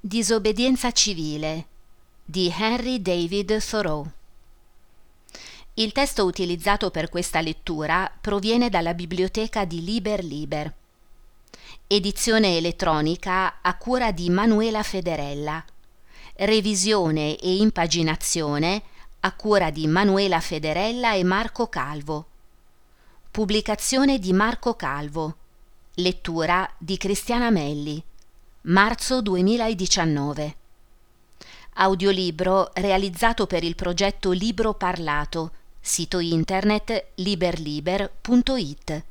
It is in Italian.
Disobbedienza civile di Henry David Thoreau. Il testo utilizzato per questa lettura proviene dalla biblioteca di Liber Liber. Edizione elettronica a cura di Manuela Federella. Revisione e impaginazione a cura di Manuela Federella e Marco Calvo. Pubblicazione di Marco Calvo. Lettura di Cristiana Melli. Marzo 2019. Audiolibro realizzato per il progetto Libro Parlato, sito internet liberliber.it.